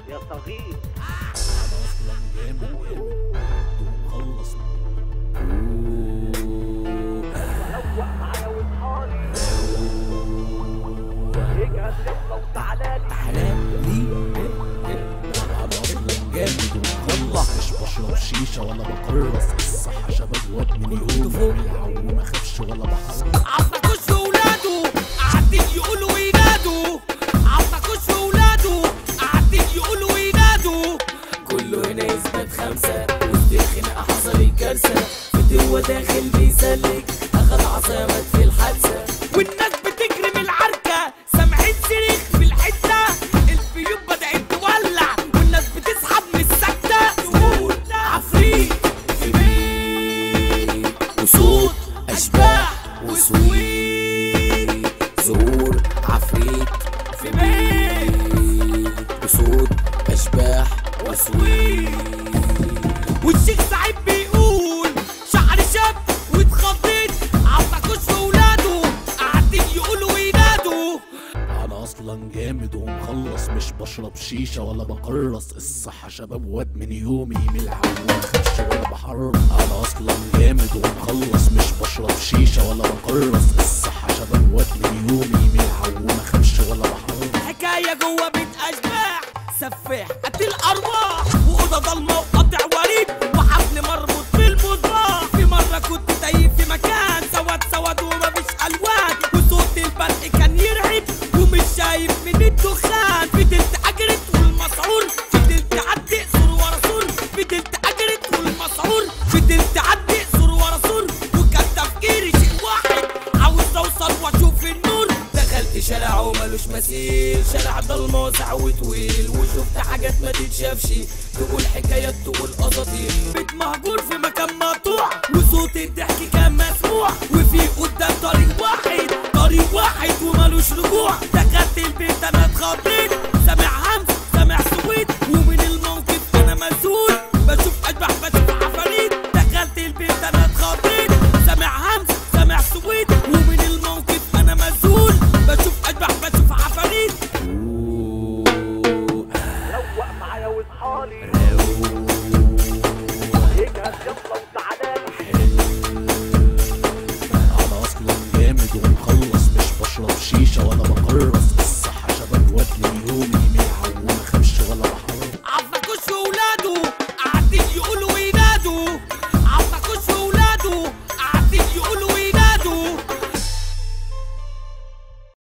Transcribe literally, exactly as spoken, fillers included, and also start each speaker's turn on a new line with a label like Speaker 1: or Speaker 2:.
Speaker 1: يا صغير.
Speaker 2: انا اصلا جامد ومخلص.
Speaker 1: روق معايا واصحالي، اجهز يلا وتعالالي.
Speaker 2: تعالالي انا اصلا جامد ومخلص، مش بشرب شيشه ولا بكرس. الصحه شباب واد من يوم العو ما خافش ولا بحرك.
Speaker 3: عطاكوش في ولاده قاعدين يقولوا وينادوا، عطاكوش في ولاده قاعدين يقولوا وينادوا. كله هنا يثبت خمسه وسط الخناقه حصل كارثه، فتوه داخل بيسلك اخد عصايه مات في الحادثه، والناس بتجري من العركه سامعين صريخ في الحته، البيوت بدات تولع والناس بتسحب من السكته. نقول عفريت في بيت وصوت اشباح وسويت، ظهور عفريت في بيت وصوت اشباح وسويت. والشيخ سعيد بيقول شعر شاب واتخضيت، عطاكوش في ولاده قاعدين يقولوا وينادوا.
Speaker 2: انا اصلا جامد ومخلص، مش بشرب شيشه ولا بكرس. الصحه شباب واد من يومي من العو ما خافش ولا بحرك. انا اصلا جامد ومخلص، مش بشرب شيشه ولا بكرس. الصحه شباب واد من يومي من العو ما خافش ولا بحرك.
Speaker 3: حكايه جوه بيت اشباح سفاح قتل ارواح، واوضه ضلمه وقطع وريد وحبل مربوط بالمصباح. في مره كنت تايه في مكان سواد سواد ومفيش الوان، وصوت البرق كان يرعب ومش شايف من الدخان. فضلت اجري والمسعور فضلت اعدي سور ورا سور، فضلت اجري والمسعور فضلت اعدي سور ورا سور. وكان تفكيري شيء واحد عاوز اوصل واشوف النور. دخلت شارع ومالوش مثيل، شارع ضلمه واسع وطويل، وشفت حاجات ما تتشافش، تقول حكايات تقول اساطير. بيت مهجور في مكان مقطوع وصوت الضحك كان مسموع، وفي قدام طريق واحد طريق واحد ومالوش رجوع. دخلت البيت انا اتخضيت، سامع همس سامع سويت، ومن الموقف انا مسؤول بشوف اشباح بشوف عفاريت. دخلت البيت انا اتخضيت، سامع همس سامع سويت، ومن الموقف انا مسؤول بشوف اشباح بشوف عفاريت.
Speaker 1: روق معايا واصحالي، اجهز يلا وتعالالي.
Speaker 2: انا اصلا جامد ومخلص، مش بشرب شيشه ولا بكرس. الصحه شباب واد من يومي